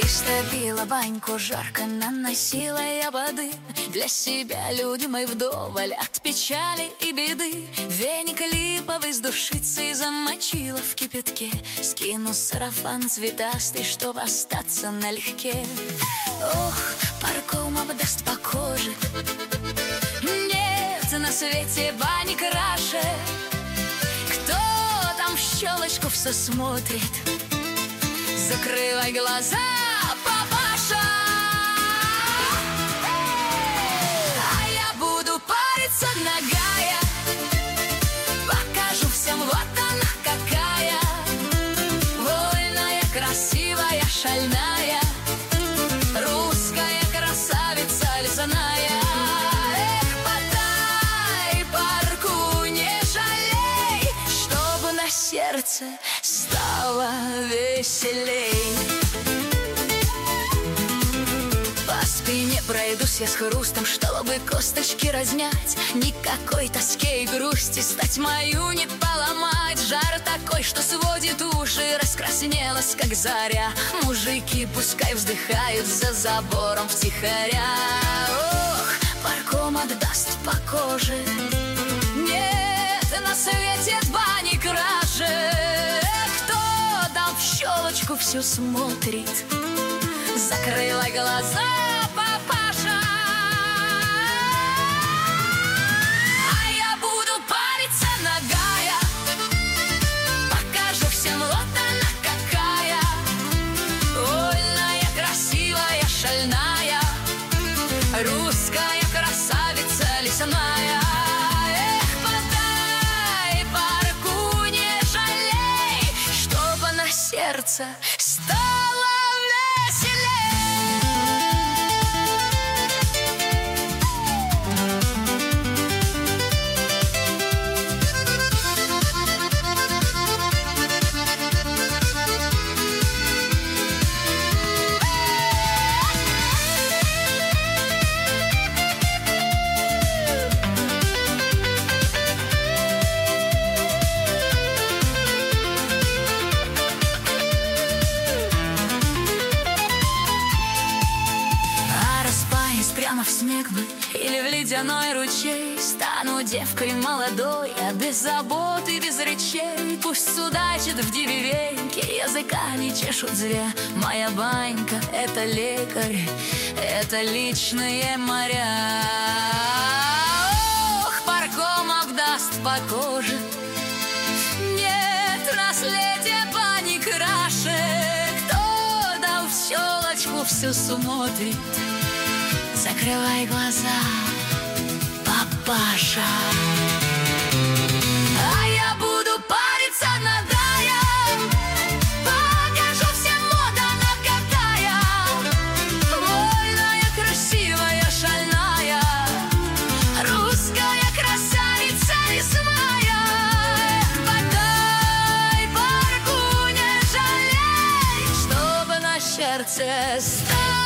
Растопила баньку, жарко наносила я воды для себя любимой вдоволь от печали и беды. Веник липовый с душицей замочила в кипятке. Скину сарафан цветастый, чтоб остаться налегке. Ох, парком обдаст по коже. Нет на свете бани краше. Кто там в щелочку все смотрит? Закрывай глаза, папаша, а я буду париться нагая. Покажу всем, вот она какая, вольная, красивая, шальная, русская красавица лесная. Эх, подай парку, не жалей, чтобы на сердце стало веселей. По спине пройдусь я с хрустом, чтобы косточки размять. Никакой тоски и грусти стать мою не поломать. Жар такой, что сводит уши, раскраснелась, как заря. Мужики пускай вздыхают за забором втихаря. Ох, парком отдаст по коже. Нет на свете бани краше. Щелочку всю смотрит. Закрывай глаза, папаша, а я буду париться нагая. Покажу всем, вот она какая, вольная, красивая, шальная, русская красавица лесная. Сердце стало прямо в снег бы или в ледяной ручей. Стану девкой молодой, а без забот и без речей. Пусть судачит в деревеньке, языка не чешут зря. Моя банька — это лекарь, это личные моря. Ох, парком обдаст по коже. Нет на свете бани краше. Кто дал в щелочку всю смотрит? Закрывай глаза, папаша, а я буду париться нагая. Покажу всем, вот она какая, вольная, красивая, шальная, русская красавица лесная. Подай парку, не жалей, чтобы на сердце стало